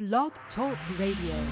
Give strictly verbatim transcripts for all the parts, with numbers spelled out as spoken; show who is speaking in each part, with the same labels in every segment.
Speaker 1: Blog Talk Radio.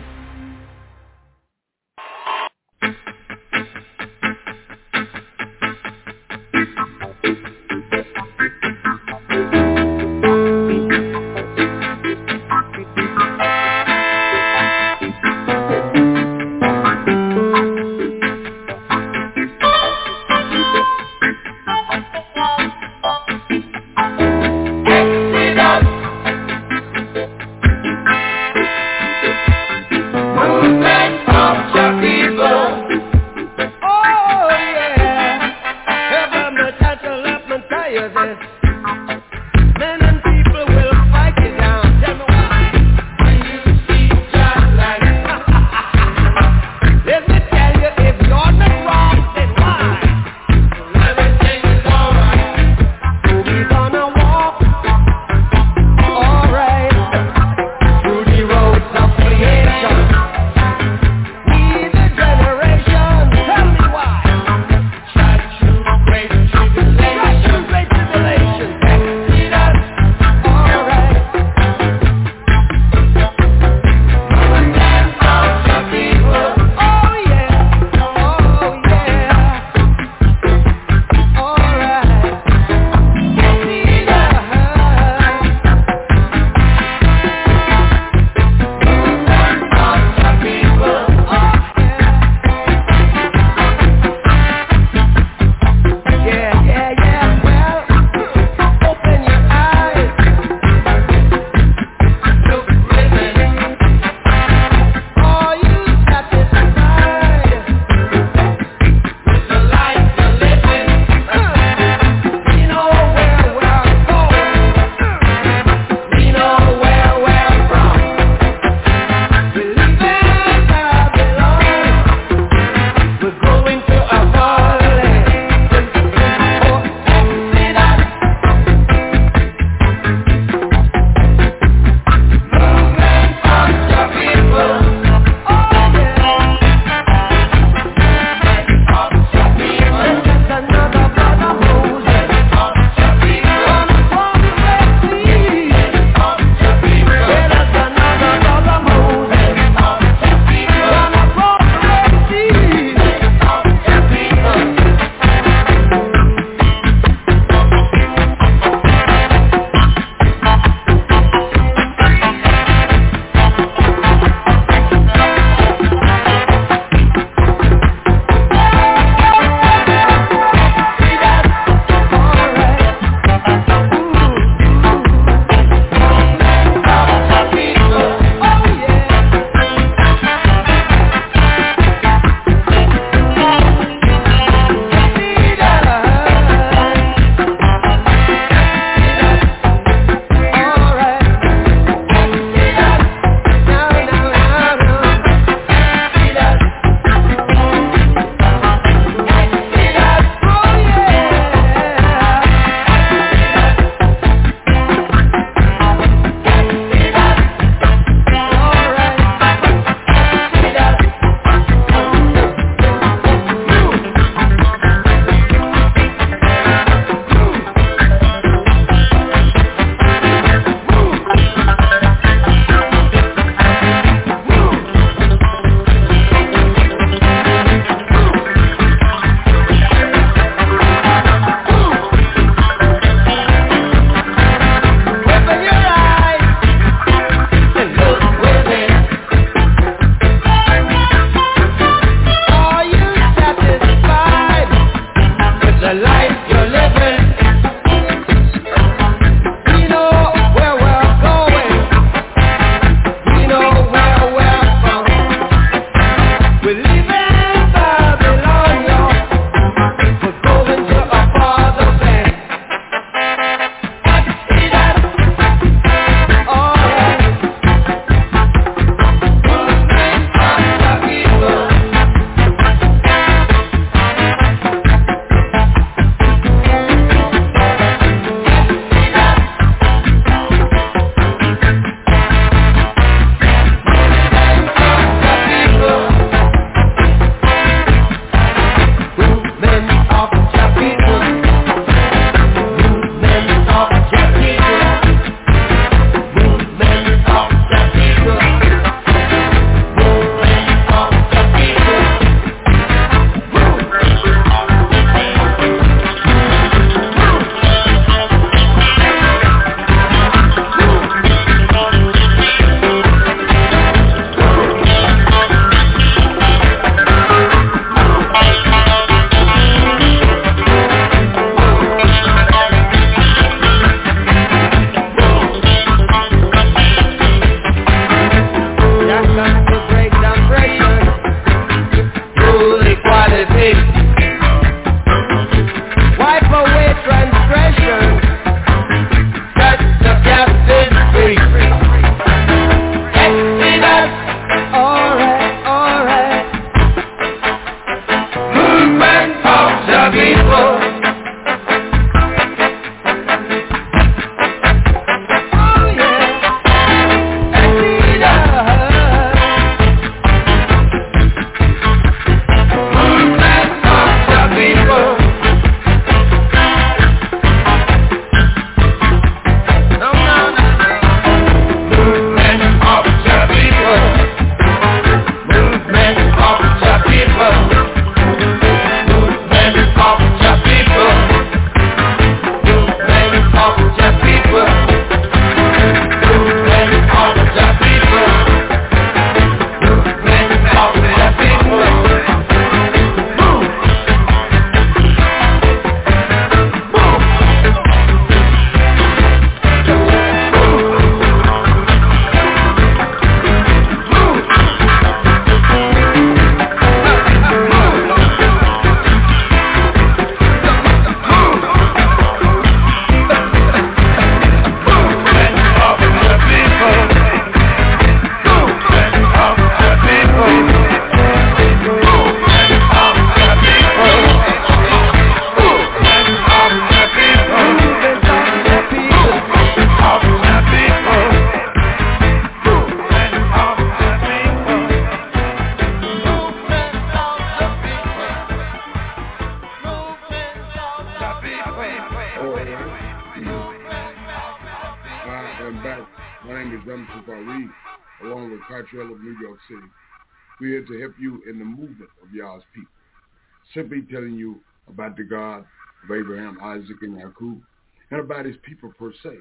Speaker 2: along with Cottrell of New York City. We're here to help you in the movement of Yah's people. Simply telling you about the God of Abraham, Isaac, and Jacob, and about his people per se.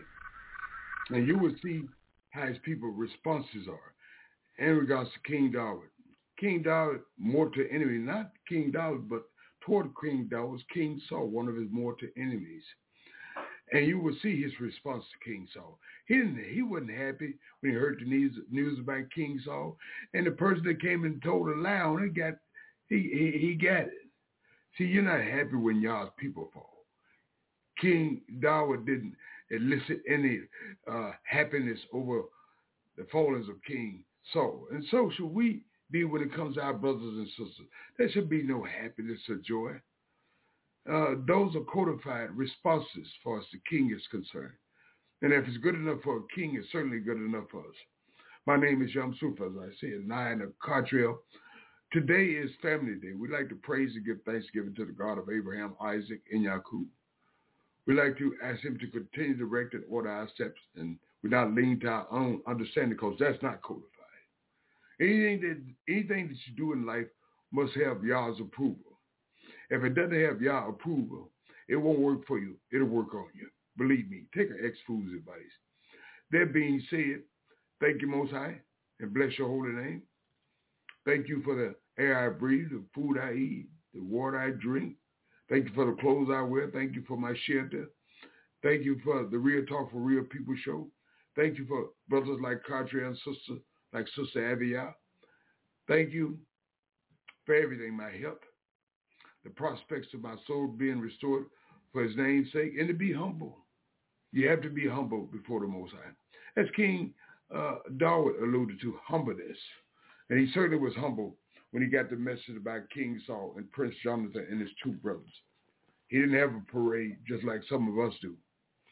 Speaker 2: And you will see how his people responses are in regards to King David. King David, mortal enemy, not King David, but toward King David was King Saul, one of his mortal enemies. And you will see his response to King Saul. He didn't. He wasn't happy when he heard the news, news about King Saul. And the person that came and told a lie on it got, he, he, he got it. See, you're not happy when y'all's people fall. King David didn't elicit any uh, happiness over the fallings of King Saul. And so should we be when it comes to our brothers and sisters. There should be no happiness or joy. Uh, those are codified responses as far as the king is concerned. And if it's good enough for a king, it's certainly good enough for us. My name is Yam Suf, as I said, Nine of Cottrell. Today is Family Day. We like to praise and give thanksgiving to the God of Abraham, Isaac, and Jacob. We like to ask him to continue to direct and order our steps, and without leaning to our own understanding, because that's not codified. Anything that anything that you do in life must have Yah's approval. If it doesn't have Yah's approval, it won't work for you. It'll work on you. Believe me. Take an ex-fool's advice. That being said, thank you, Most High, and bless your holy name. Thank you for the air I breathe, the food I eat, the water I drink. Thank you for the clothes I wear. Thank you for my shelter. Thank you for the Real Talk for Real People show. Thank you for brothers like Cottrell and sister like Sister Avia. Thank you for everything, my help, the prospects of my soul being restored for his name's sake, and to be humble. You have to be humble before the Most High. As King uh, David alluded to, humbleness. And he certainly was humble when he got the message about King Saul and Prince Jonathan and his two brothers. He didn't have a parade just like some of us do.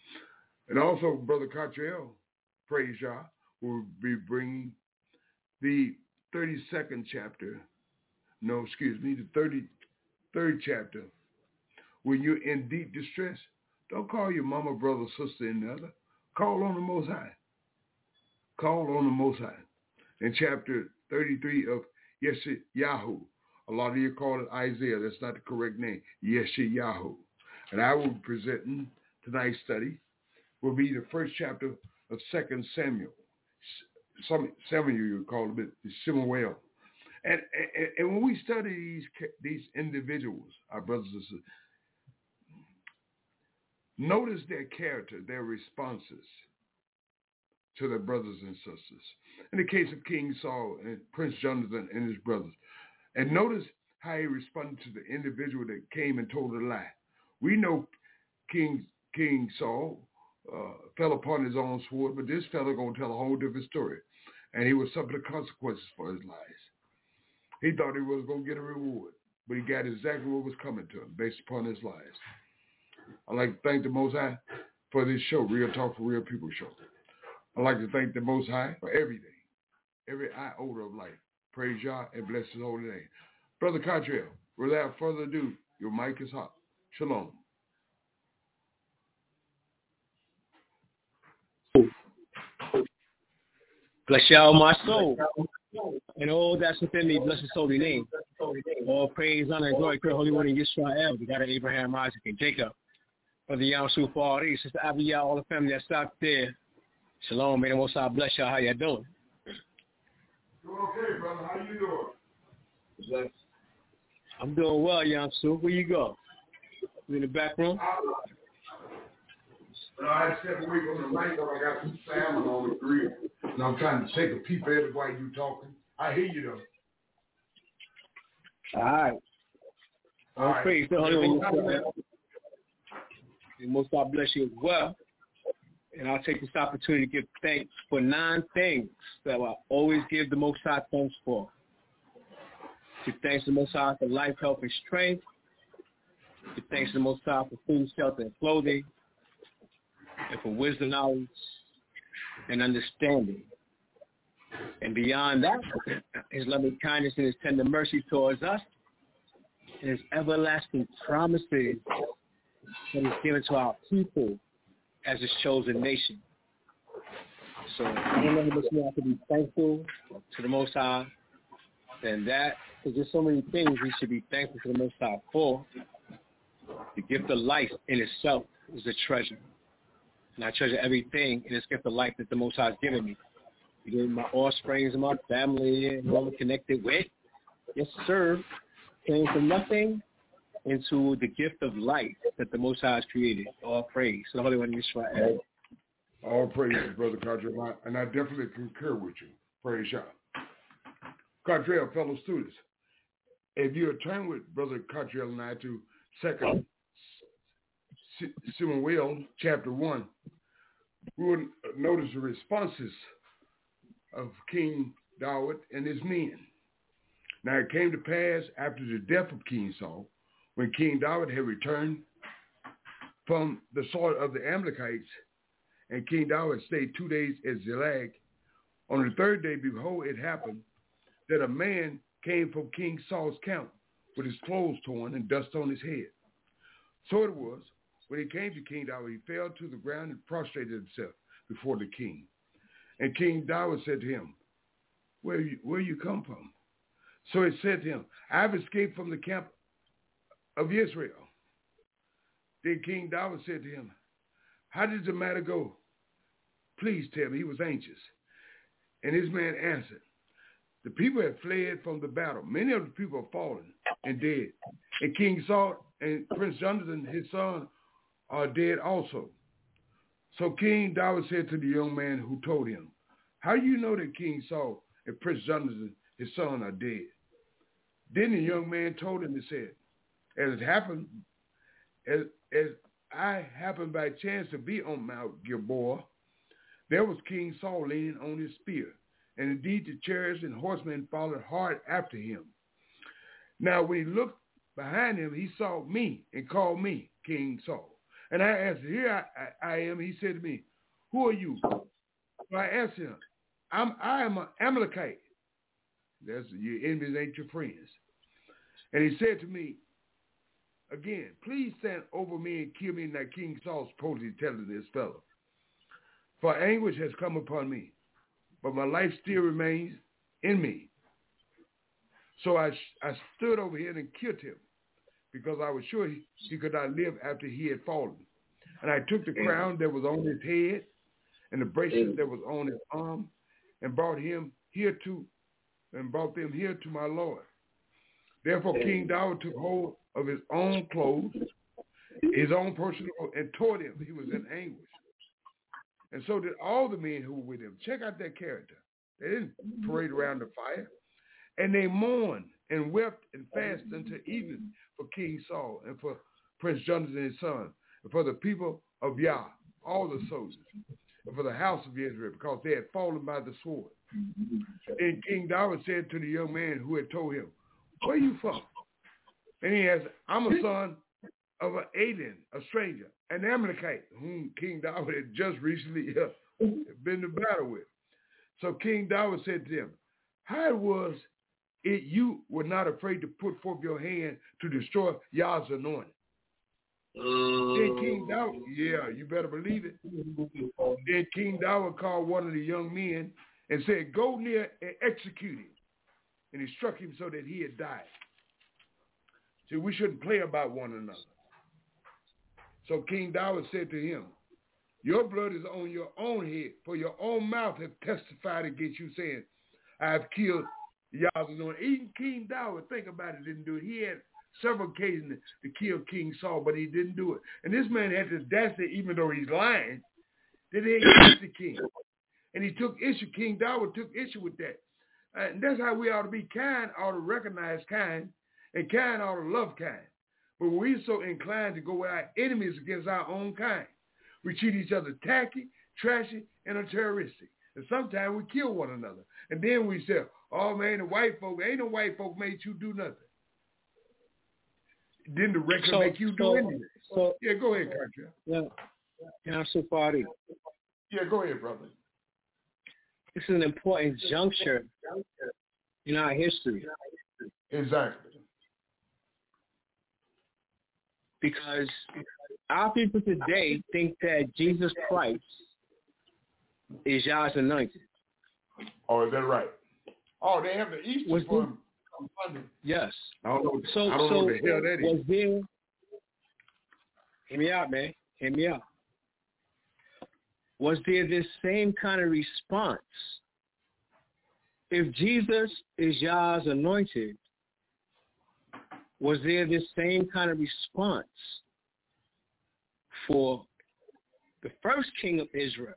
Speaker 2: And also, Brother Cottrell, praise Yah, will be bringing the thirty-second chapter, no, excuse me, the thirty-third chapter. When you're in deep distress, don't call your mama, brother, sister, and the other. Call on the Most High. Call on the Most High. In chapter thirty-three of Yeshayahu, a lot of you call it Isaiah. That's not the correct name. Yeshayahu. And I will be presenting tonight's study will be the first chapter of Second Samuel. Some some of you call it Shemuel. And, and and when we study these these individuals, our brothers and sisters, notice their character, their responses to their brothers and sisters. In the case of King Saul and Prince Jonathan and his brothers. And notice how he responded to the individual that came and told a lie. We know King King Saul uh, fell upon his own sword, but this fellow going to tell a whole different story. And he would suffer the consequences for his lies. He thought he was going to get a reward, but he got exactly what was coming to him based upon his lies. I'd like to thank the Most High for this show, Real Talk for Real People show. I'd like to thank the Most High for everything, every iota of life. Praise Yah and bless his holy name. Brother Cottrell, without further ado, your mic is hot. Shalom.
Speaker 3: Bless y'all, my soul, and all that's within me. Bless his holy name. All praise, honor, and glory to the Holy One in Yisrael, the God of Abraham, Isaac, and Jacob. Brother Yam Suf, all these, Sister Abiyah, all the family that's out there. Shalom, may the Most High bless y'all. How y'all doing?
Speaker 2: Doing okay, brother. How you doing?
Speaker 3: Bless. I'm doing well, Yam Suf. Where you go? You in the back room?
Speaker 2: No, I had to step away from the mic, but I got some salmon on the grill. And I'm trying to take a peep at it while you talking. I hear you, though.
Speaker 3: All right.
Speaker 2: All
Speaker 3: All
Speaker 2: right.
Speaker 3: praise the Holy One. And Most High bless you as well. And I'll take this opportunity to give thanks for nine things that I always give the Most High thanks for. Give thanks to the Most High for life, health, and strength. Give thanks to the Most High for food, shelter, and clothing. And for wisdom, knowledge, and understanding. And beyond that, his loving kindness and his tender mercy towards us, and his everlasting promises that he's given to our people as his chosen nation. So any of us have to be thankful to the Most High, and that, because there's so many things we should be thankful to the Most High for. The gift of life in itself is a treasure. And I treasure everything in this gift of life that the Most High has given me. He gave me my offsprings and my family and who I'm connected with. Yes, sir. Came from nothing into the gift of life that the Most High has created. All praise. So the Holy One of Israel.
Speaker 2: All praise, Brother Cottrell, and I definitely concur with you. Praise God. Cottrell, fellow students, if you turn with Brother Cottrell and I to Second Samuel, chapter one, we will notice the responses of King David and his men. Now it came to pass after the death of King Saul, when King David had returned from the sword of the Amalekites, and King David stayed two days at Ziklag. On the third day, behold, it happened that a man came from King Saul's camp with his clothes torn and dust on his head. So it was, when he came to King David, he fell to the ground and prostrated himself before the king. And King David said to him, where you, where you come from? So he said to him, I have escaped from the camp of Israel. Then King David said to him, how did the matter go? Please tell me. He was anxious. And his man answered, the people have fled from the battle. Many of the people have fallen and dead. And King Saul and Prince Jonathan, his son, are dead also. So King David said to the young man who told him, how do you know that King Saul and Prince Jonathan, his son, are dead? Then the young man told him, he said, as it happened, as, as I happened by chance to be on Mount Gilboa, there was King Saul leaning on his spear, and indeed the chariots and horsemen followed hard after him. Now when he looked behind him, he saw me and called me King Saul. And I answered, here I, I, I am. He said to me, who are you? So I answered him, I'm, I am an Amalekite. That's, your enemies ain't your friends. And he said to me, again, please stand over me and kill me. And that King Saul supposedly telling this fellow, for anguish has come upon me, but my life still remains in me. So I, I stood over him and killed him, because I was sure he, he could not live after he had fallen. And I took the crown that was on his head and the bracelet that was on his arm, and brought him here to, and brought them here to my Lord. Therefore King David took hold of his own clothes, his own personal, and tore them. He was in anguish. And so did all the men who were with him. Check out that character. They didn't parade around the fire. And they mourned and wept and fasted until evening for King Saul and for Prince Jonathan his son, and for the people of Yah, all the soldiers, and for the house of Israel, because they had fallen by the sword. And King David said to the young man who had told him, where are you from? And he answered, I'm a son of an alien, a stranger, an Amalekite, whom King David had just recently uh, been to battle with. So King David said to them, how it was it you were not afraid to put forth your hand to destroy Yah's anointed? Uh, then King David, yeah, you better believe it. Then King David called one of the young men and said, go near and execute him. And he struck him so that he had died. See, we shouldn't play about one another. So King David said to him, your blood is on your own head, for your own mouth have testified against you, saying, I have killed Yah's anointed. Even King David, think about it, didn't do it. He had several occasions to kill King Saul, but he didn't do it. And this man had this audacity, even though he's lying, that he against the king. And he took issue, King David took issue with that. Uh, and that's how we ought to be. Kind ought to recognize kind, and kind ought to love kind. But we're so inclined to go with our enemies against our own kind. We treat each other tacky, trashy, and terroristic. And sometimes we kill one another. And then we say, oh man, the white folk, ain't no white folk made you do nothing. Didn't the record so, make you do so, anything? So, yeah, go ahead, Contra.
Speaker 3: Yeah, yeah, so far.
Speaker 2: Yeah, go ahead, brother.
Speaker 3: This is an important juncture in our history.
Speaker 2: Exactly.
Speaker 3: Because our people today think that Jesus Christ is Yah's anointed.
Speaker 2: Oh, is that right? Oh, they have the Easter
Speaker 3: Was
Speaker 2: for
Speaker 3: this,
Speaker 2: him on Sunday.
Speaker 3: yes.
Speaker 2: I don't know.
Speaker 3: So,
Speaker 2: I don't
Speaker 3: so
Speaker 2: know what the hell that
Speaker 3: was
Speaker 2: is.
Speaker 3: there? Hear me out, man. Hear me out. Was there this same kind of response? If Jesus is Yah's anointed, was there this same kind of response for the first king of Israel?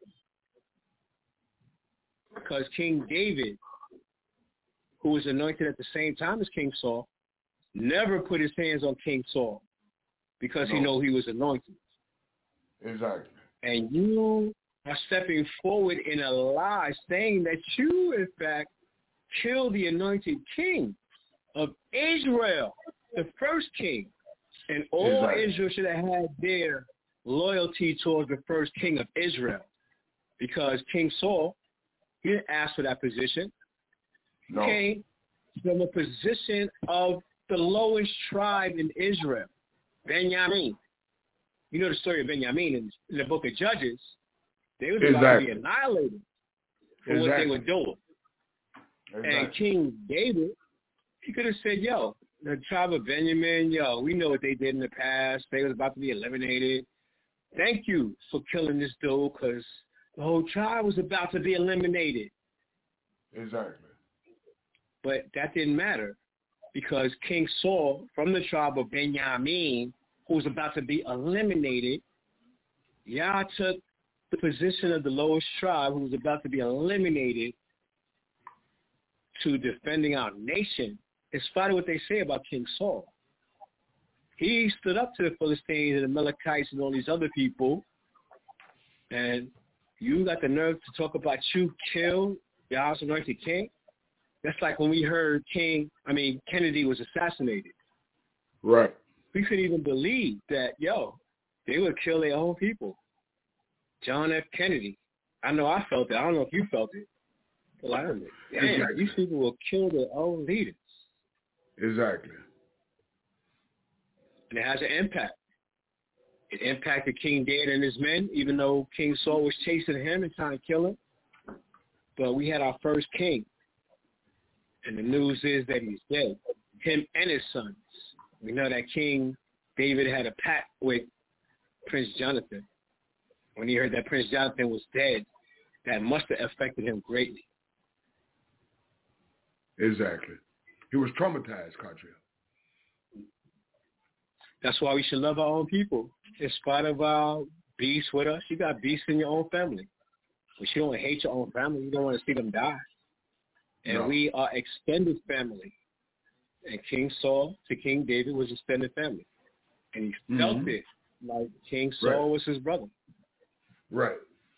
Speaker 3: Because King David, who was anointed at the same time as King Saul, never put his hands on King Saul because no. he knew he was anointed.
Speaker 2: Exactly.
Speaker 3: And you are stepping forward in a lie, saying that you, in fact, killed the anointed king of Israel, the first king. And all
Speaker 2: exactly.
Speaker 3: Israel should have had their loyalty towards the first king of Israel, because King Saul, he didn't ask for that position. He
Speaker 2: no.
Speaker 3: came from a position of the lowest tribe in Israel, Benjamin. You know the story of Benjamin in, in the book of Judges. They were about
Speaker 2: exactly.
Speaker 3: to be annihilated for
Speaker 2: exactly.
Speaker 3: what they were doing.
Speaker 2: Exactly.
Speaker 3: And King David, he could have said, yo, the tribe of Benjamin, yo, we know what they did in the past. They was about to be eliminated. Thank you for killing this dude, because the whole tribe was about to be eliminated.
Speaker 2: Exactly.
Speaker 3: But that didn't matter, because King Saul, from the tribe of Benjamin, who was about to be eliminated, Yah took the position of the lowest tribe, who was about to be eliminated, to defending our nation, in spite of what they say about King Saul. He stood up to the Philistines and the Amalekites and all these other people, and you got the nerve to talk about you killed Yah's anointed king? That's like when we heard King, I mean, Kennedy was assassinated.
Speaker 2: Right.
Speaker 3: We couldn't even believe that, yo, they would kill their own people. John F. Kennedy. I know I felt it. I don't know if you felt it. But I don't know. Damn,
Speaker 2: exactly.
Speaker 3: These people will kill their own leaders.
Speaker 2: Exactly.
Speaker 3: And it has an impact. It impacted King David and his men, even though King Saul was chasing him and trying to kill him. But we had our first king. And the news is that he's dead. Him and his sons. We know that King David had a pact with Prince Jonathan. When he heard that Prince Jonathan was dead, that must have affected him greatly.
Speaker 2: Exactly. He was traumatized, Cartrell.
Speaker 3: That's why we should love our own people. In spite of our beasts with us, you got beasts in your own family. But you don't hate your own family. You don't want to see them die. And
Speaker 2: no.
Speaker 3: we are extended family. And King Saul to King David was extended family. And he mm-hmm. felt it like King Saul right. was his brother.
Speaker 2: Right.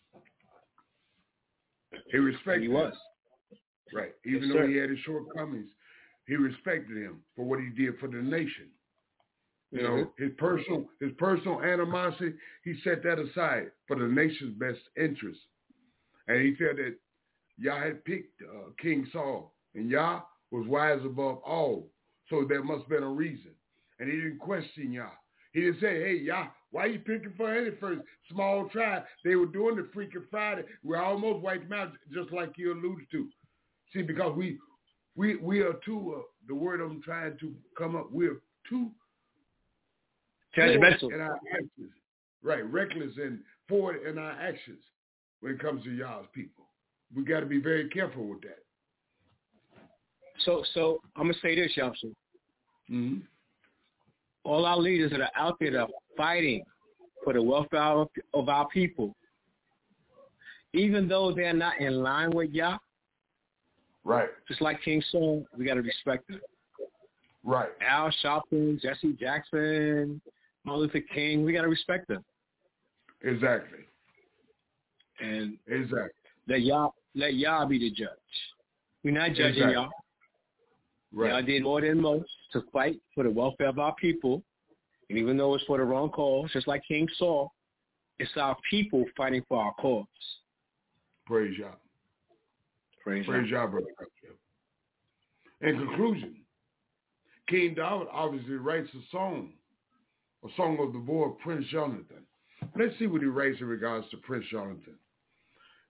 Speaker 2: He respected
Speaker 3: and he was.
Speaker 2: him. Right. Even
Speaker 3: yes,
Speaker 2: though
Speaker 3: sir.
Speaker 2: he had his shortcomings, he respected him for what he did for the nation. You mm-hmm. know, his personal his personal animosity, he set that aside for the nation's best interest. And he felt that Yah had picked uh, King Saul, and Yah was wise above all. So there must have been a reason. And he didn't question Yah. He didn't say, hey, Yah, why are you picking for any first small tribe? They were doing the Freaking Friday. We almost wiped them out, just like you alluded to. See, because we we we are too, uh, the word I'm trying to come up with, too
Speaker 3: judgmental
Speaker 2: in our actions. Right, reckless and forward in our actions when it comes to Yah's people. We got to be very careful with that.
Speaker 3: So, so I'm going to say this, Yamsu.
Speaker 2: Mm-hmm.
Speaker 3: All our leaders that are out there that are fighting for the welfare of our people, even though they're not in line with Yah,
Speaker 2: right?
Speaker 3: Just like King Saul, we got to respect them.
Speaker 2: Right.
Speaker 3: Al Sharpton, Jesse Jackson, Martin Luther King, we got to respect them.
Speaker 2: Exactly.
Speaker 3: And
Speaker 2: exactly.
Speaker 3: Let Yah, let Yah be the judge. We're not judging
Speaker 2: exactly.
Speaker 3: Yah.
Speaker 2: Right.
Speaker 3: Yah did more than most to fight for the welfare of our people. And even though it's for the wrong cause, just like King Saul, it's our people fighting for our cause.
Speaker 2: Praise Yah.
Speaker 3: Praise,
Speaker 2: Praise
Speaker 3: Yah.
Speaker 2: Yah, brother. In conclusion, King David obviously writes a song, a song of the boy Prince Jonathan. Let's see what he writes in regards to Prince Jonathan.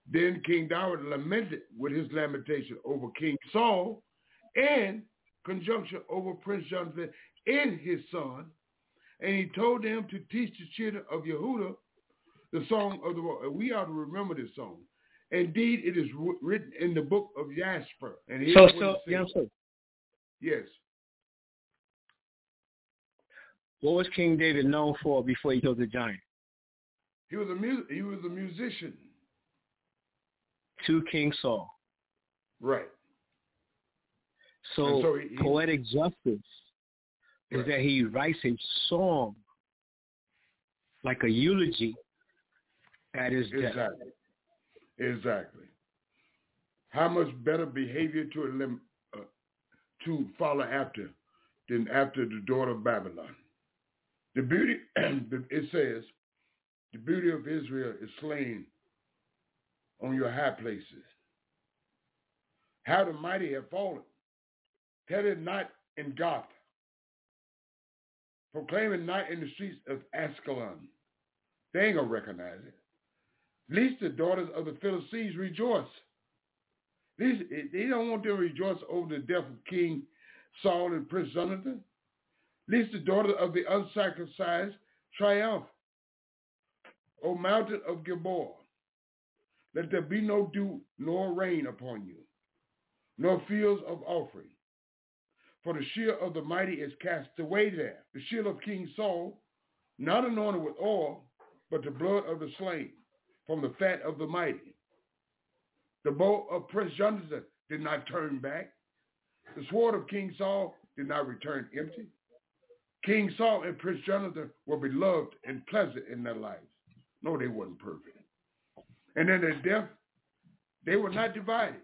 Speaker 2: Then King David lamented with his lamentation over King Saul and conjunction over Prince Jonathan and his son. And he told them to teach the children of Yehudah the song of the Lord. We ought to remember this song. Indeed, it is written in the book of Jasper. And
Speaker 3: so, so, yeah, so.
Speaker 2: Yes.
Speaker 3: What was King David known for before he killed the giant?
Speaker 2: He was a mu- he was a musician.
Speaker 3: To King Saul.
Speaker 2: Right.
Speaker 3: So,
Speaker 2: so he, he,
Speaker 3: poetic justice is
Speaker 2: right.
Speaker 3: that he writes a song like a eulogy at his death.
Speaker 2: Exactly. Exactly. How much better behavior to elim- uh, to follow after than after the daughter of Babylon. The beauty, it says, the beauty of Israel is slain on your high places. How the mighty have fallen. Tell it not in Gath. Proclaim it not in the streets of Ascalon. They ain't gonna recognize it. At least the daughters of the Philistines rejoice. These, they don't want them to rejoice over the death of King Saul and Prince Jonathan. At least the daughters of the uncircumcised triumph. O mountain of Gilboa, let there be no dew nor rain upon you, nor fields of offering. For the shield of the mighty is cast away there. The shield of King Saul, not anointed with oil, but the blood of the slain, from the fat of the mighty. The bow of Prince Jonathan did not turn back. The sword of King Saul did not return empty. King Saul and Prince Jonathan were beloved and pleasant in their lives. No, they wasn't perfect. And in their death, they were not divided.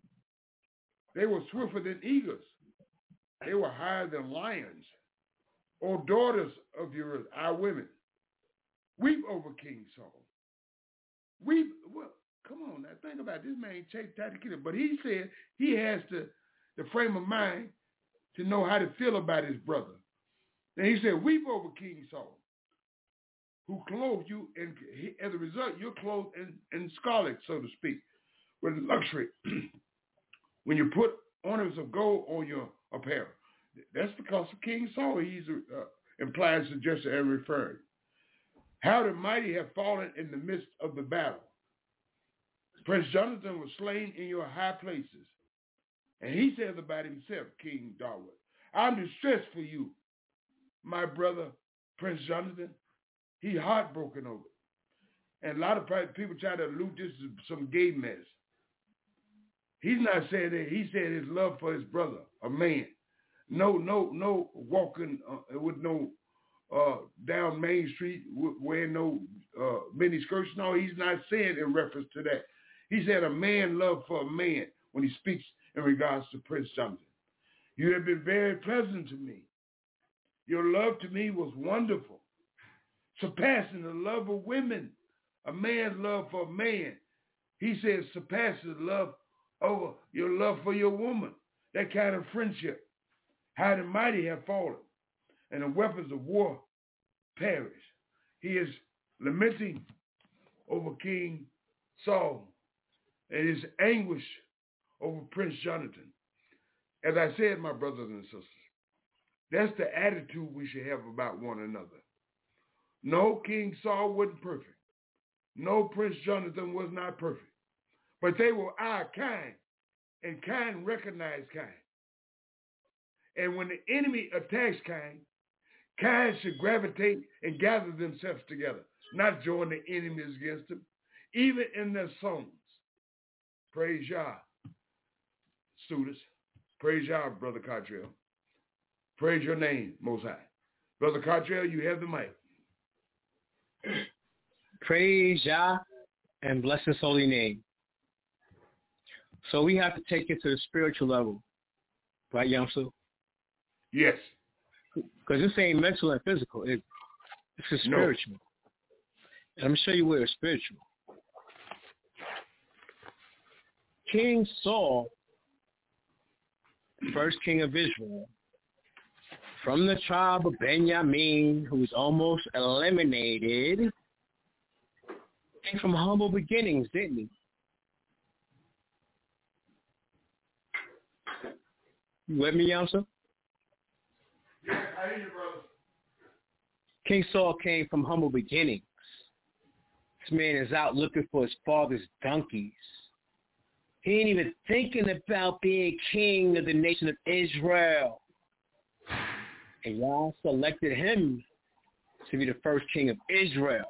Speaker 2: They were swifter than eagles. They were higher than lions. O daughters of your our women, weep over King Saul. Weep. Well, come on now. Think about it. This man chased that kid, but he said he has the, the frame of mind to know how to feel about his brother. And he said, weep over King Saul, who clothed you, and as a result, you're clothed in, in scarlet, so to speak, with luxury. When you put ornaments of gold on your apparel, that's because of King Saul. He's uh, implied, suggested, and referred. How the mighty have fallen in the midst of the battle. Prince Jonathan was slain in your high places. And he says about himself, King David, I'm distressed for you, my brother, Prince Jonathan. He's heartbroken over it. And a lot of people try to allude this to some gay mess. He's not saying that. He said his love for his brother, a man. No, no, no walking uh, with no uh, down Main Street wearing no uh, mini skirts. No, he's not saying in reference to that. He said a man love for a man when he speaks in regards to Prince Jonathan. You have been very pleasant to me. Your love to me was wonderful, surpassing the love of women. A man's love for a man, he says, surpasses love over your love for your woman. That kind of friendship. How the mighty have fallen, and the weapons of war perish. He is lamenting over King Saul and his anguish over Prince Jonathan. As I said, my brothers and sisters, that's the attitude we should have about one another. No, King Saul wasn't perfect. No, Prince Jonathan was not perfect. But they were our kind, and kind recognized kind. And when the enemy attacks kind, kind should gravitate and gather themselves together, not join the enemies against them, even in their songs. Praise Yah, students. Praise Yah, Brother Cottrell. Praise your name, Most High. Brother Cottrell, you have the mic.
Speaker 3: Praise Yah and bless his holy name. So we have to take it to the spiritual level, right, Yamsu?
Speaker 2: Yes.
Speaker 3: Because this ain't mental and physical. It, this is spiritual. No. And I'm going to show you where it's spiritual. King Saul, first king of Israel, from the tribe of Benjamin, who was almost eliminated, came from humble beginnings, didn't he? You with me, Yamsa?
Speaker 2: Yeah, I hear you, brother.
Speaker 3: King Saul came from humble beginnings. This man is out looking for his father's donkeys. He ain't even thinking about being king of the nation of Israel. And y'all selected him to be the first king of Israel.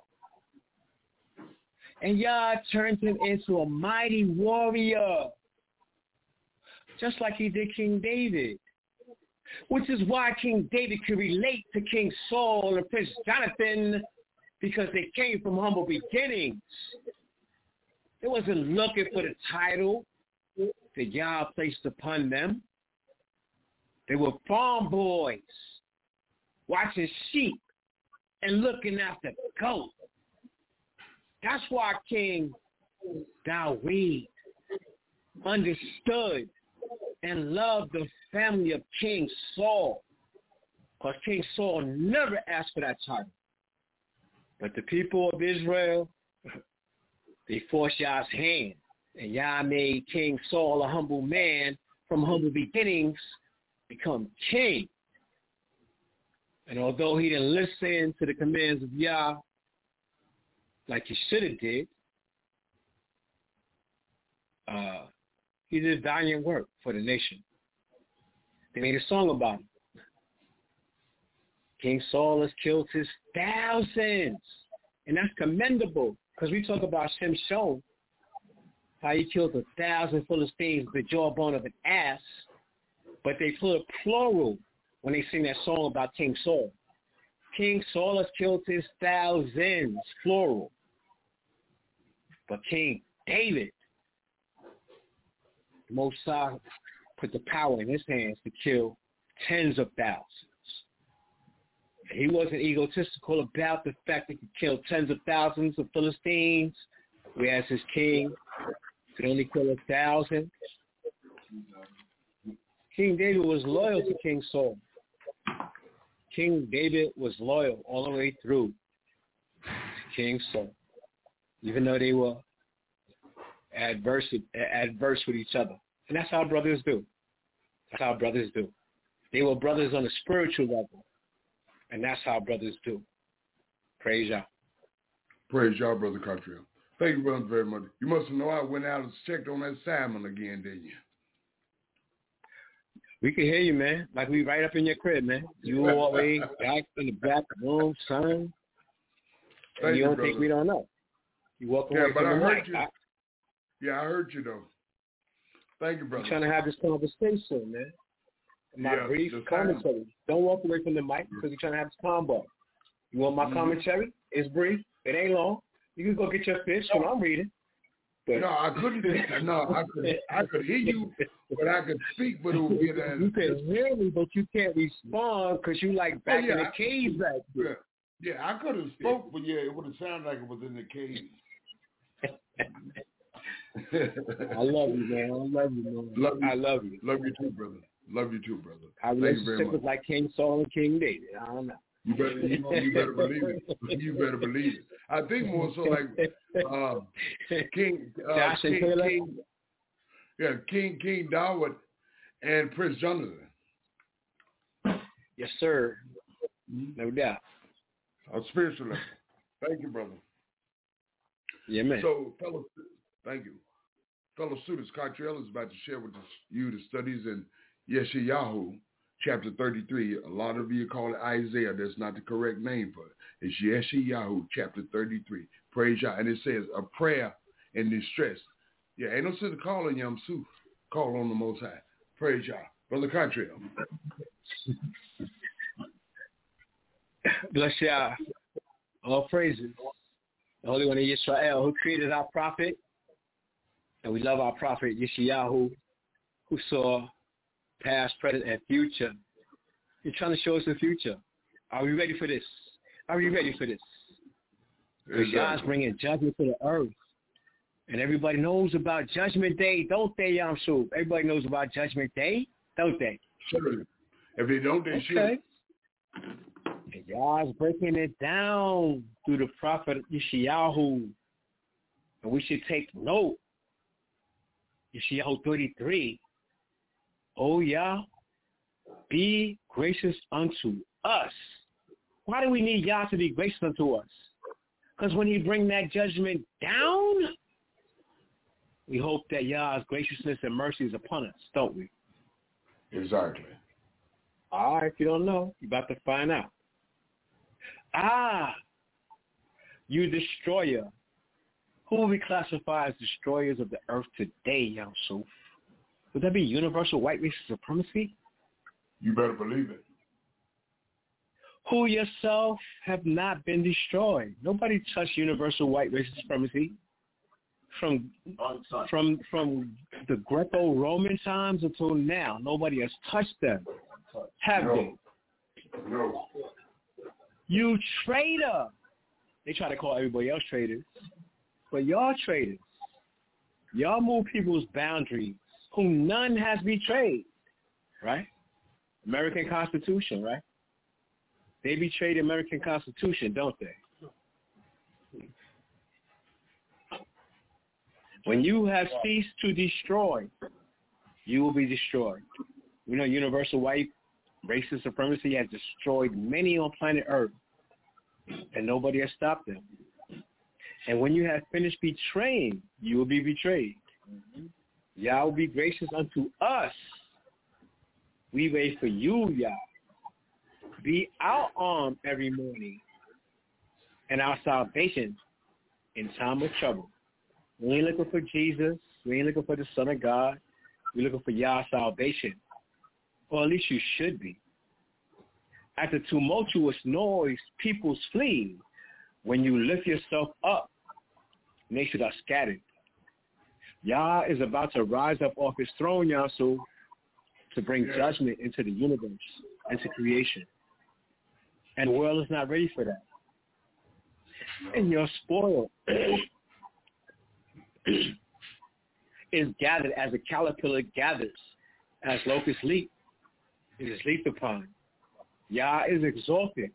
Speaker 3: And y'all turned him into a mighty warrior, just like he did King David, which is why King David could relate to King Saul and Prince Jonathan, because they came from humble beginnings. They wasn't looking for the title that Yah placed upon them. They were farm boys, watching sheep and looking after goats. That's why King Dawid understood and loved the family of King Saul, because King Saul never asked for that title. But the people of Israel, they forced Yah's hand, and Yah made King Saul, a humble man from humble beginnings, become king. And although he didn't listen to the commands of Yah like he should have did, uh, he did valiant work for the nation. They made a song about him. King Saul has killed his thousands. And that's commendable, because we talk about Shimshon, how he killed a thousand Philistines with the jawbone of an ass, but they put a plural when they sing that song about King Saul. King Saul has killed his thousands, plural. But King David, the Most High put the power in his hands to kill tens of thousands. He wasn't egotistical about the fact that he killed tens of thousands of Philistines, whereas his king could only kill a thousand. King David was loyal to King Saul. King David was loyal all the way through to King Saul, even though they were adverse, adverse with each other. And that's how brothers do. That's how brothers do. They were brothers on a spiritual level. And that's how brothers do. Praise Yah.
Speaker 2: Praise Yah, Brother Cottrell. Thank you, brother, very much. You must know I went out and checked on that salmon again, didn't you?
Speaker 3: We can hear you, man. Like we right up in your crib, man. You all the way back in the back room, son. And you don't think we don't know. You walk away
Speaker 2: yeah, but
Speaker 3: from
Speaker 2: I
Speaker 3: the
Speaker 2: heard
Speaker 3: mic.
Speaker 2: you.
Speaker 3: I,
Speaker 2: yeah, I heard you, though. Thank you, brother.
Speaker 3: I'm trying to have this conversation, man. My
Speaker 2: yeah,
Speaker 3: brief commentary. Don't walk away from the mic because you're trying to have this combo. You want my mm-hmm. commentary? It's brief. It ain't long. You can go get your fish when I'm reading. But
Speaker 2: no, I couldn't. No, I could. I could hear you, but I could speak, but it would be that.
Speaker 3: You can hear me, but you can't respond because you like back oh, yeah, in the cave back there.
Speaker 2: Yeah, yeah, I could have spoke, but yeah, it would have sounded like it was in the cave.
Speaker 3: I love you, man. I love you, man.
Speaker 2: Love you.
Speaker 3: I love you.
Speaker 2: Love you too, brother. Love you too, brother.
Speaker 3: Our relationship was like King Saul and King David. I don't know.
Speaker 2: You better, you, you better believe it. You better believe it. I think more so like uh, King, uh,
Speaker 3: Josh and
Speaker 2: King,
Speaker 3: Taylor.
Speaker 2: King, yeah, King King Dawid and Prince Jonathan.
Speaker 3: Yes, sir. No doubt.
Speaker 2: A spiritual level. Thank you, brother.
Speaker 3: Yeah, man.
Speaker 2: So, fellow, thank you. Fellow students, Cottrell is about to share with you the studies in Yeshayahu, chapter thirty-three. A lot of you call it Isaiah. That's not the correct name for it. It's Yeshayahu, chapter thirty-three. Praise Yah. And it says, a prayer in distress. Yeah, ain't no sense to call on Yam Suf. Call on the Most High. Praise Yah. Brother Cottrell.
Speaker 3: Bless Yah. All praises. The Holy One of Yisrael, who created our prophet. And we love our prophet, Yeshayahu, who saw past, present, and future. He's trying to show us the future. Are we ready for this? Are we ready for this? Because exactly. God's bringing judgment to the earth. And everybody knows about Judgment Day, don't they, Yam Suf? Everybody knows about Judgment Day, don't they?
Speaker 2: Sure. If they don't, they
Speaker 3: okay.
Speaker 2: should.
Speaker 3: And God's breaking it down through the prophet Yeshayahu. And we should take note. Yeshayahu thirty-three. Oh, yeah, be gracious unto us. Why do we need Yah to be gracious unto us? Because when he bring that judgment down, we hope that Yah's graciousness and mercy is upon us, don't we?
Speaker 2: Exactly.
Speaker 3: All right, if you don't know, you're about to find out. Ah, you destroyer. Who will we classify as destroyers of the earth today, Yusuf? Would that be universal white race supremacy?
Speaker 2: You better believe it.
Speaker 3: Who yourself have not been destroyed. Nobody touched universal white race supremacy. From from from the Greco-Roman times until now, nobody has touched them. Have
Speaker 2: no.
Speaker 3: they?
Speaker 2: No.
Speaker 3: You traitor. They try to call everybody else traitors. But y'all traitors. Y'all move people's boundaries whom none has betrayed. Right? American Constitution, right? They betrayed the American Constitution, don't they? When you have ceased to destroy, you will be destroyed. We know universal white racist supremacy has destroyed many on planet Earth, and nobody has stopped them. And when you have finished betraying, you will be betrayed. Yah will be gracious unto us. We wait for you, Yah. Be our arm every morning and our salvation in time of trouble. We ain't looking for Jesus. We ain't looking for the Son of God. We're looking for Yah's salvation. Or at least you should be. At the tumultuous noise, peoples flee. When you lift yourself up, nations are scattered. Yah is about to rise up off his throne, Yasu, to bring yeah. judgment into the universe, into creation. And the world is not ready for that. And your spoil is gathered as a caterpillar gathers, as locusts leap. It is leaped upon. Yah is exalted.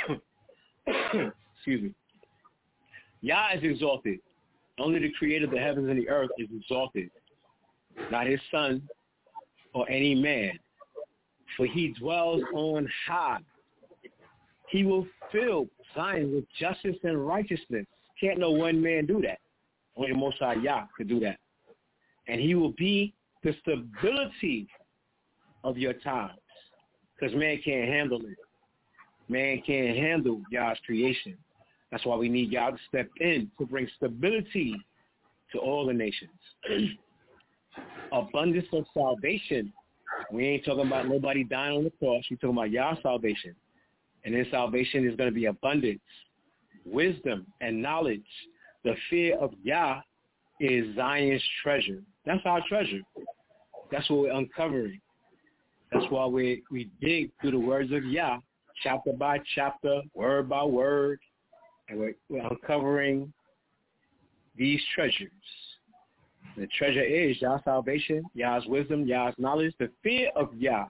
Speaker 3: Excuse me. Yah is exalted. Only the creator of the heavens and the earth is exalted, not his son or any man. For he dwells on high. He will fill Zion with justice and righteousness. Can't no one man do that. Only the Most High Yah could do that. And he will be the stability of your times. Because man can't handle it. Man can't handle Yah's creation. That's why we need Yah to step in to bring stability to all the nations. Abundance of salvation. We ain't talking about nobody dying on the cross. We're talking about Yah's salvation. And in salvation is going to be abundance, wisdom, and knowledge. The fear of Yah is Zion's treasure. That's our treasure. That's what we're uncovering. That's why we, we dig through the words of Yah, chapter by chapter, word by word, and we're, we're uncovering these treasures. The treasure is Yah's salvation, Yah's wisdom, Yah's knowledge, the fear of Yah.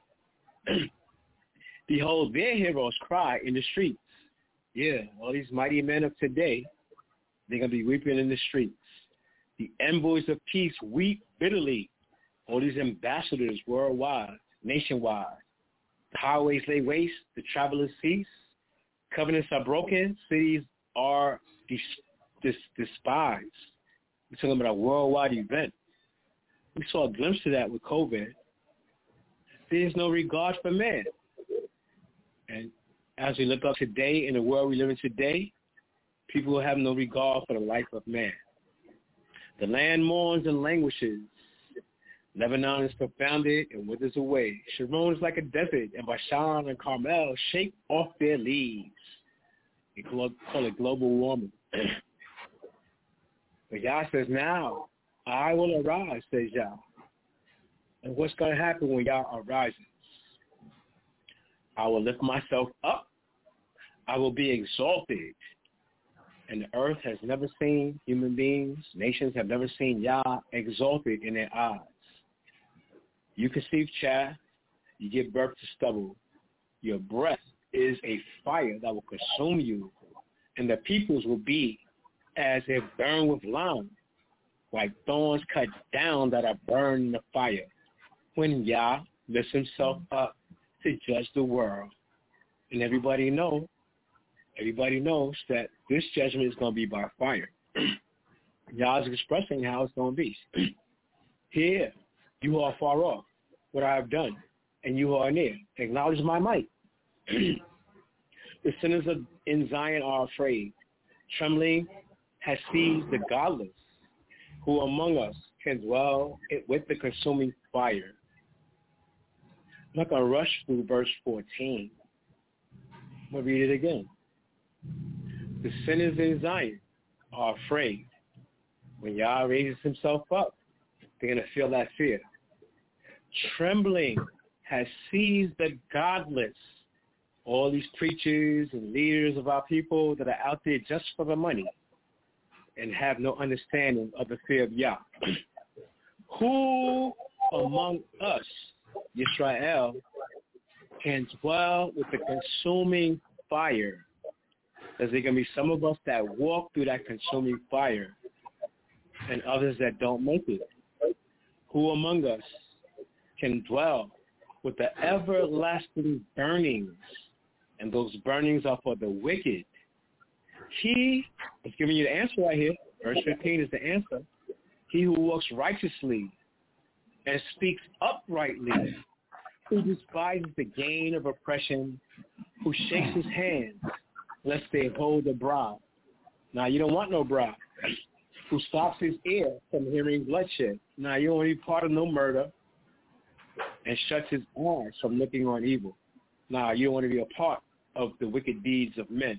Speaker 3: Behold, their heroes cry in the streets. Yeah, all these mighty men of today, they're going to be weeping in the streets. The envoys of peace weep bitterly. All these ambassadors worldwide, nationwide. The highways lay waste, the travelers cease. Covenants are broken, cities are dis- dis- despised. We're talking about a worldwide event. We saw a glimpse of that with COVID. There's no regard for man. And as we look up today, in the world we live in today, people have no regard for the life of man. The land mourns and languishes. Lebanon is confounded and withers away. Sharon is like a desert, and Bashan and Carmel shake off their leaves. They call it global warming. But Yah says, now, I will arise, says Yah. And what's going to happen when Yah arises? I will lift myself up. I will be exalted. And the earth has never seen human beings. Nations have never seen Yah exalted in their eyes. You conceive chaff. You give birth to stubble. Your breath is a fire that will consume you. And the peoples will be as if burned with lime, like thorns cut down that are burned in the fire. When Yah lifts himself up, to judge the world. And everybody know, everybody knows that this judgment is going to be by fire. Yah is expressing how it's going to be. Here, you are far off, what I have done, and you are near. Acknowledge my might. The sinners of, in Zion are afraid. Trembling has seized the godless, who among us can dwell with the consuming fire. I'm not going to rush through verse fourteen. I'm going to read it again. The sinners in Zion are afraid. When Yah raises himself up, they're going to feel that fear. Trembling has seized the godless. All these preachers and leaders of our people that are out there just for the money and have no understanding of the fear of Yah. Who among us, Yisrael, can dwell with the consuming fire? There's going to be some of us that walk through that consuming fire and others that don't make it. Who among us can dwell with the everlasting burnings? And those burnings are for the wicked. He is giving you the answer right here. Verse fifteen is the answer. He who walks righteously and speaks uprightly, who despises the gain of oppression, who shakes his hands lest they hold a bribe. Now, you don't want no bribe. Who stops his ear from hearing bloodshed. Now, you don't want to be part of no murder, and shuts his eyes from looking on evil. Now, you don't want to be a part of the wicked deeds of men.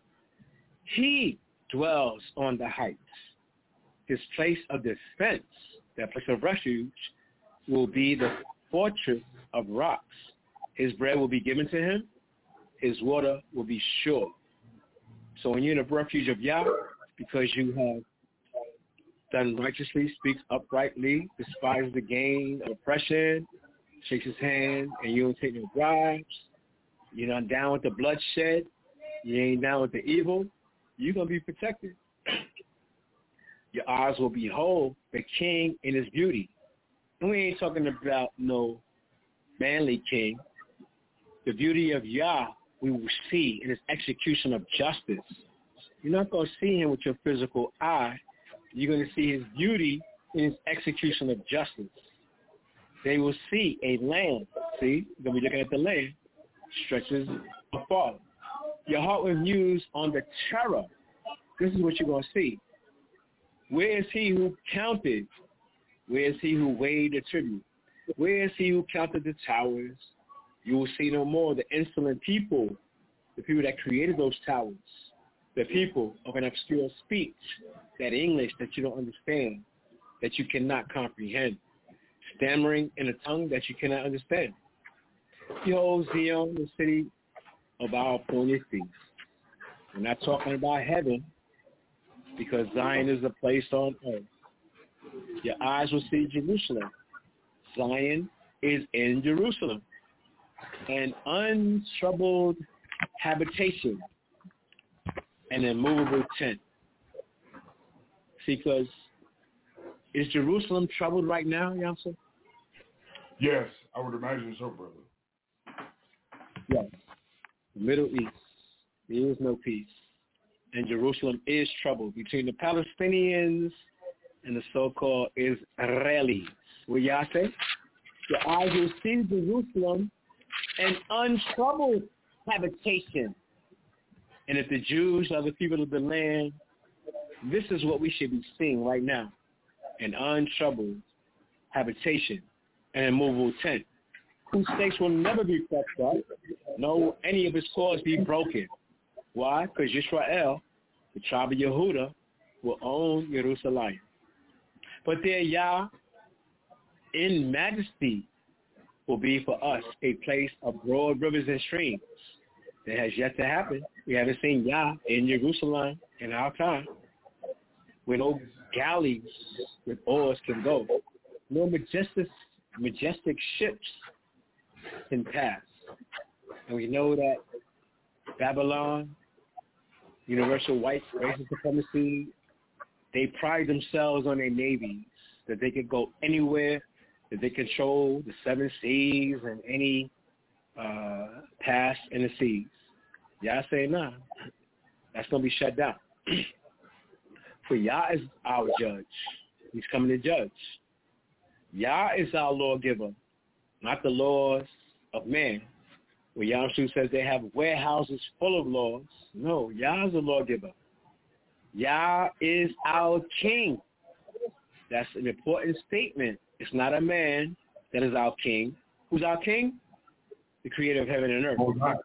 Speaker 3: He dwells on the heights. His place of defense, that place of refuge, will be the fortress of rocks. His bread will be given to him. His water will be sure. So when you're in the refuge of Yah, because you have done righteously, speaks uprightly, despises the gain of oppression, shakes his hand, and you don't take no bribes, you're not down with the bloodshed, you ain't down with the evil, you're going to be protected. Your eyes will behold the king in his beauty. And we ain't talking about no manly king. The beauty of Yah we will see in his execution of justice. You're not going to see him with your physical eye. You're going to see his beauty in his execution of justice. They will see a land. See, you're going to be looking at the land. Stretches afar. Your heart will muse on the terror. This is what you're going to see. Where is he who counted? Where is he who weighed the tribute? Where is he who counted the towers? You will see no more the insolent people, the people that created those towers, the people of an obscure speech, that English that you don't understand, that you cannot comprehend, stammering in a tongue that you cannot understand. Behold, Zion, the city of our appointed feast. We're not talking about heaven, because Zion is a place on earth. Your eyes will see Jerusalem. Zion is in Jerusalem. An untroubled habitation, an immovable tent. See, because is Jerusalem troubled right now, Yamsa?
Speaker 2: Yes, I would imagine so, brother.
Speaker 3: Yes. The Middle East, there is no peace. And Jerusalem is troubled between the Palestinians and the so-called Israelis. What y'all say? Your eyes will see Jerusalem, an untroubled habitation. And if the Jews are the people of the land, this is what we should be seeing right now. An untroubled habitation, an immovable tent, whose stakes will never be pressed up, no any of his cords be broken. Why? Because Yisrael, the tribe of Yehuda, will own Jerusalem. But there Yah, in majesty, will be for us a place of broad rivers and streams. That has yet to happen. We haven't seen Yah in Jerusalem in our time, where no galleys with oars can go. No majestic, majestic ships can pass. And we know that Babylon, universal white racist supremacy, they pride themselves on their navies, that they could go anywhere, that they control the seven seas and any uh, pass and the seas. Yah say, nah, that's going to be shut down. For Yah is our judge. He's coming to judge. Yah is our lawgiver, not the laws of man. When Yamshu says they have warehouses full of laws, no, Yah is a lawgiver. Yah is our king. That's an important statement. It's not a man that is our king. Who's our king? The creator of heaven and earth.
Speaker 2: Oh, right.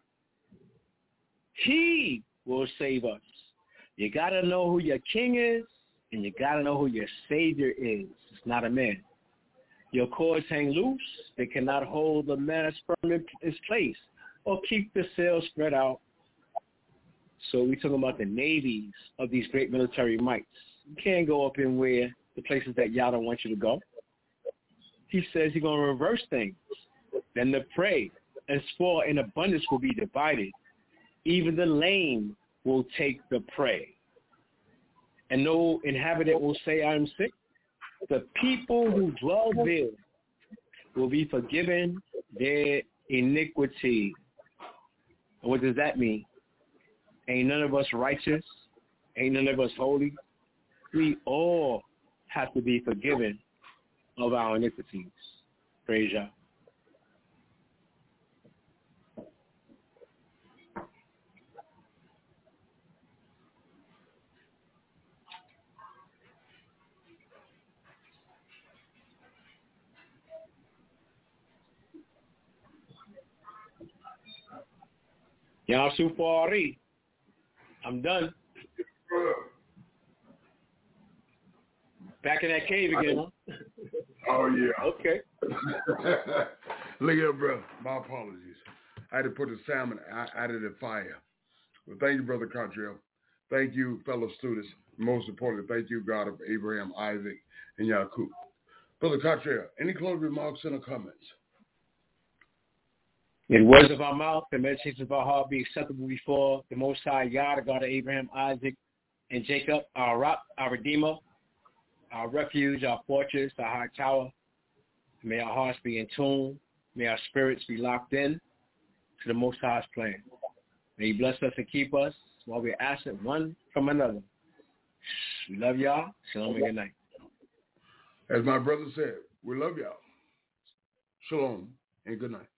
Speaker 3: He will save us. You got to know who your king is, and you got to know who your savior is. It's not a man. Your cords hang loose. They cannot hold the mast firm in its place or keep the sails spread out. So we're talking about the navies of these great military mights. You can't go up and where the places that Yah don't want you to go. He says he's going to reverse things. Then the prey and spoil in abundance will be divided. Even the lame will take the prey. And no inhabitant will say, I am sick. The people who dwell there will be forgiven their iniquity. What does that mean? Ain't none of us righteous. Ain't none of us holy. We all have to be forgiven of our iniquities. Praise Yah. Yamsu Fari. I'm done. Back in that cave again, huh?
Speaker 2: Oh, yeah.
Speaker 3: Okay.
Speaker 2: Look here, bro. My apologies. I had to put the salmon out of the fire. Well, thank you, Brother Cottrell. Thank you, fellow students. Most importantly, thank you, God of Abraham, Isaac, and Yaakov. Brother Cottrell, any closing remarks and comments?
Speaker 3: In words of our mouth, the meditations of our heart be acceptable before the Most High Yah, the God of Abraham, Isaac, and Jacob, our rock, our redeemer, our refuge, our fortress, our high tower. May our hearts be in tune. May our spirits be locked in to the Most High's plan. May He bless us and keep us while we're absent one from another. We love y'all. Shalom and good night.
Speaker 2: As my brother said, we love y'all. Shalom and good night.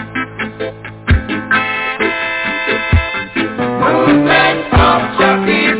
Speaker 4: Movement of Shakti.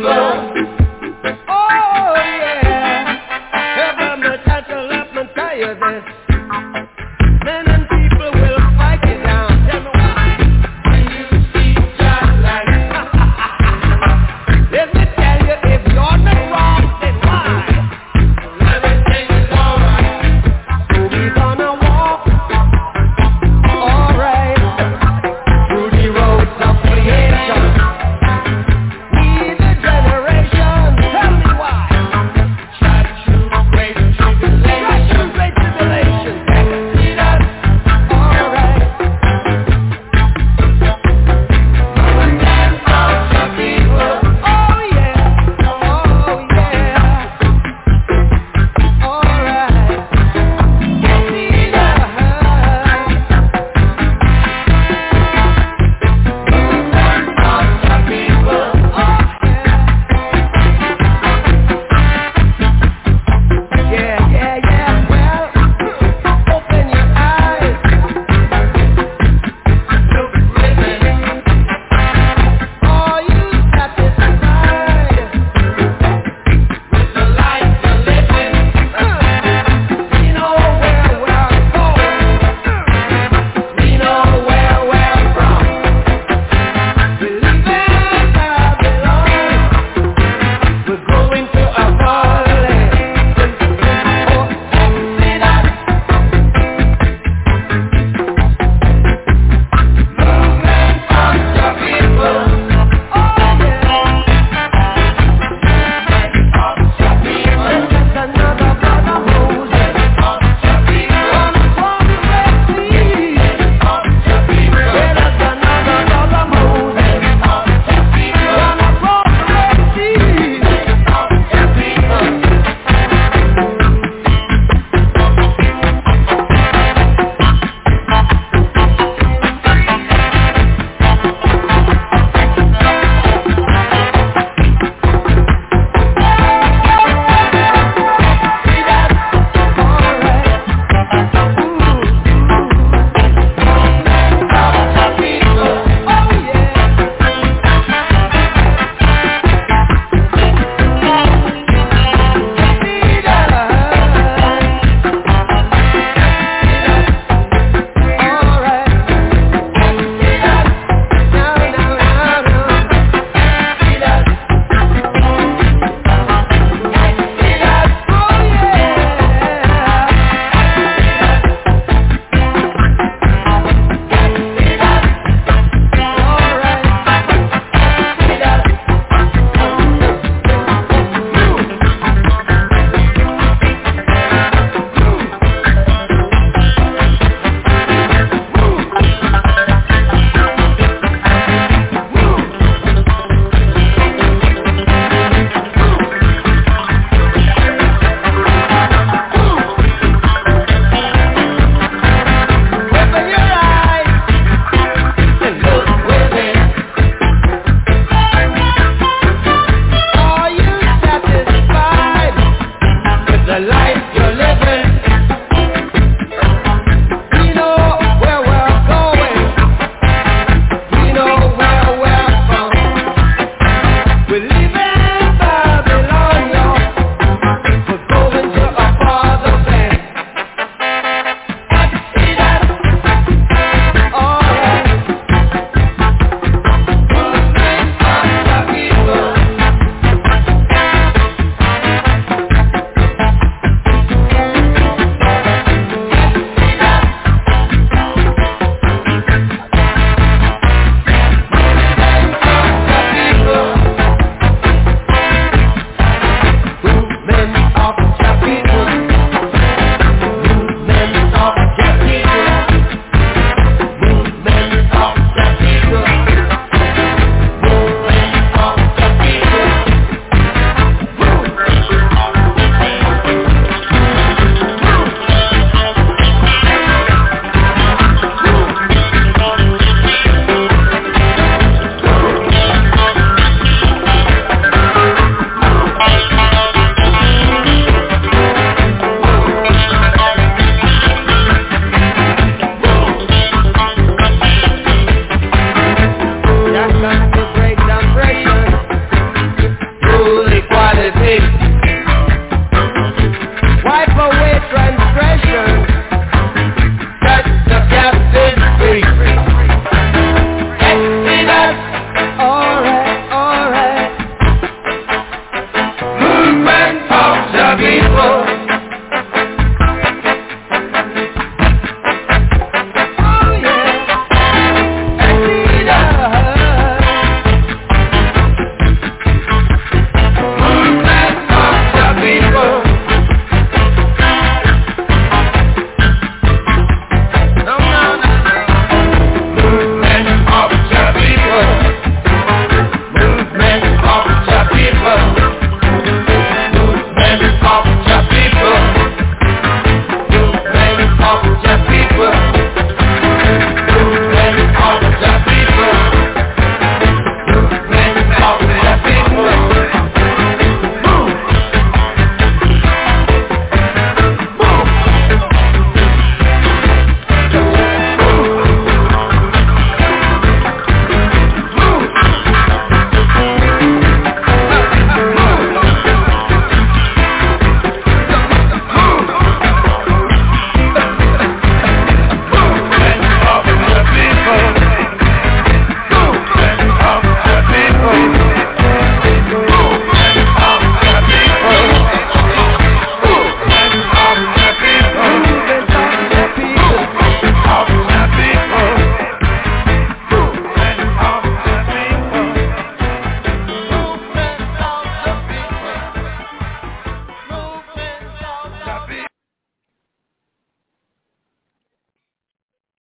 Speaker 4: it takes.